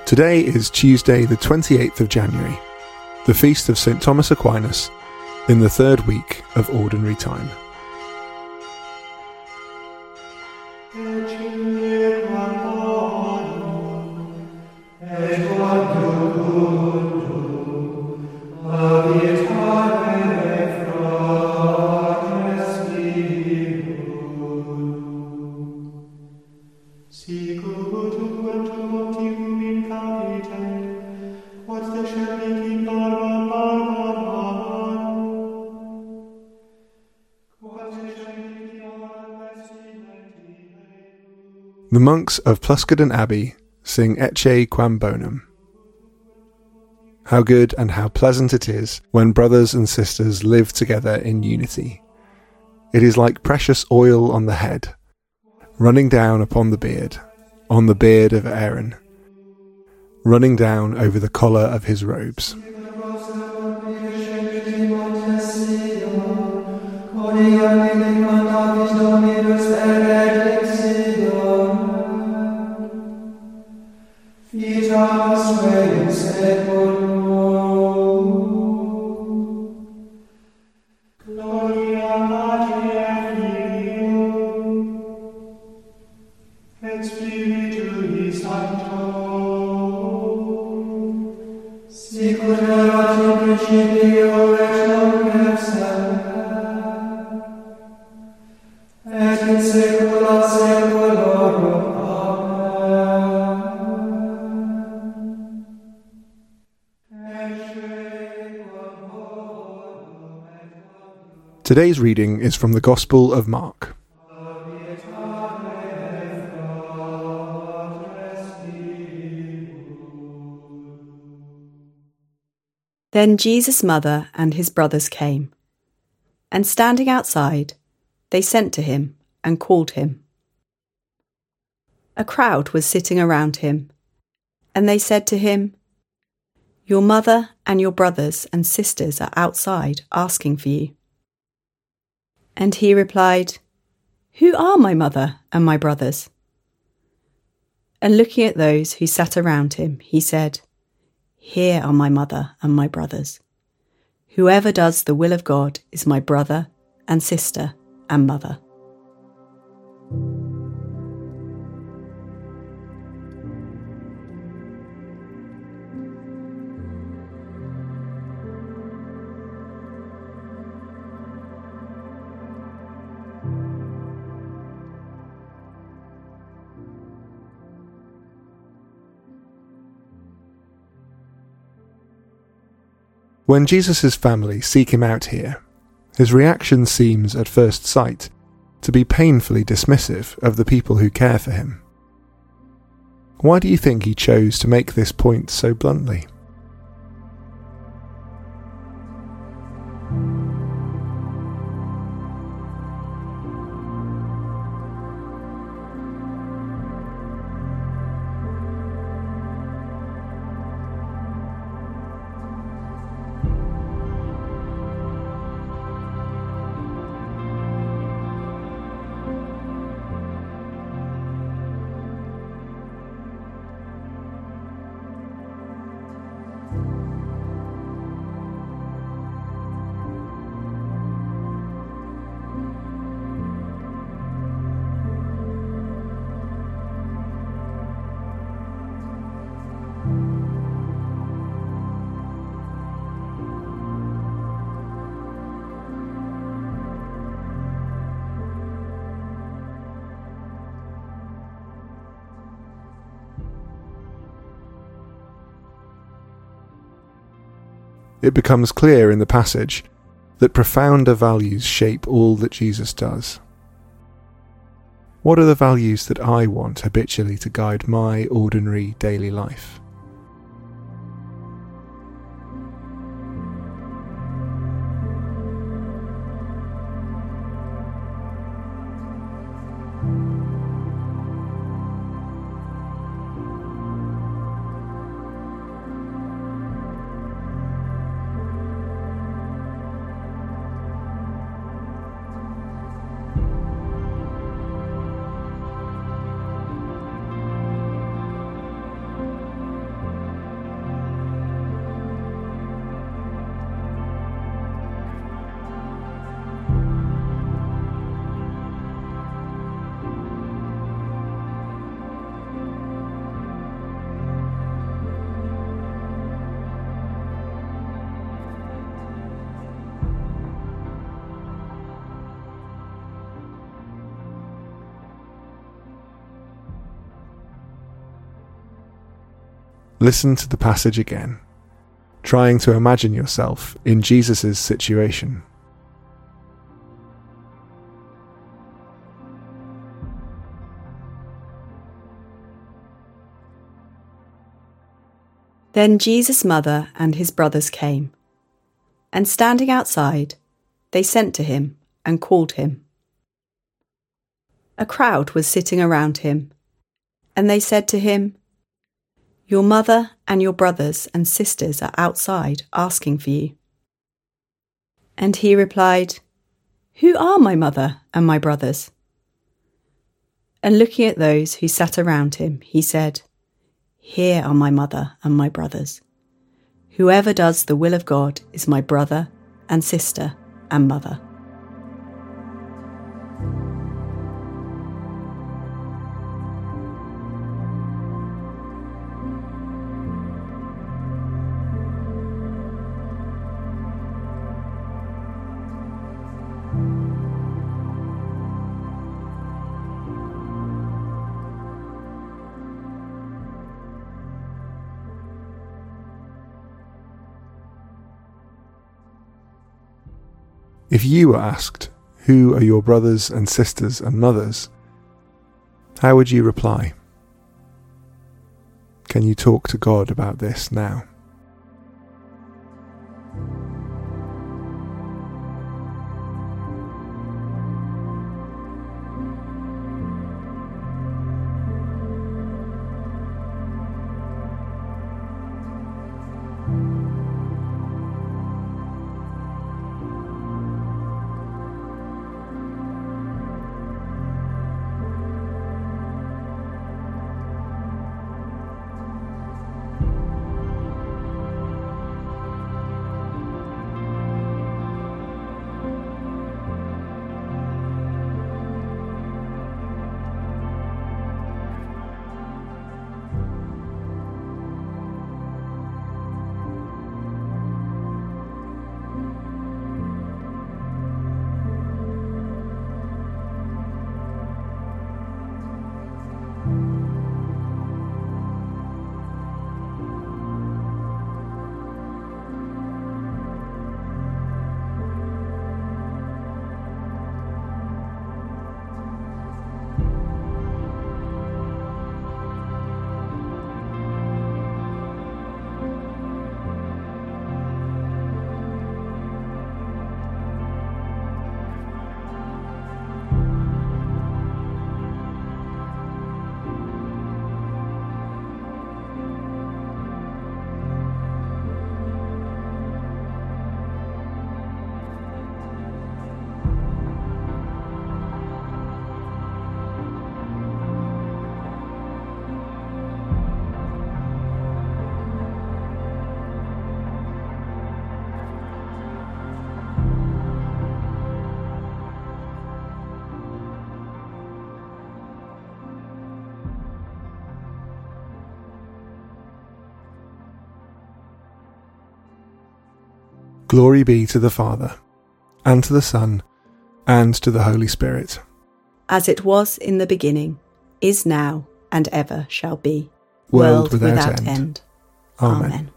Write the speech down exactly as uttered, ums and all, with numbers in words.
Today is Tuesday the twenty-eighth of January, the feast of Saint Thomas Aquinas, in the third week of Ordinary Time. The monks of Pluscaden Abbey sing Ecce Quam Bonum. How good and how pleasant it is when brothers and sisters live together in unity. It is like precious oil on the head, running down upon the beard, on the beard of Aaron, running down over the collar of his robes. Today's reading is from the Gospel of Mark. Then Jesus' mother and his brothers came, and standing outside, they sent to him and called him. A crowd was sitting around him, and they said to him, "Your mother and your brothers and sisters are outside asking for you." And he replied, "Who are my mother and my brothers?" And looking at those who sat around him, he said, "Here are my mother and my brothers. Whoever does the will of God is my brother and sister and mother." When Jesus' family seek him out here, his reaction seems, at first sight, to be painfully dismissive of the people who care for him. Why do you think he chose to make this point so bluntly? It becomes clear in the passage that profounder values shape all that Jesus does. What are the values that I want habitually to guide my ordinary daily life? Listen to the passage again, trying to imagine yourself in Jesus' situation. Then Jesus' mother and his brothers came, and standing outside, they sent to him and called him. A crowd was sitting around him, and they said to him, "Your mother and your brothers and sisters are outside asking for you." And he replied, "Who are my mother and my brothers?" And looking at those who sat around him, he said, "Here are my mother and my brothers. Whoever does the will of God is my brother and sister and mother." If you were asked, "Who are your brothers and sisters and mothers?" how would you reply? Can you talk to God about this now? Glory be to the Father, and to the Son, and to the Holy Spirit. As it was in the beginning, is now, and ever shall be, World, world without, without end. end. Amen. Amen.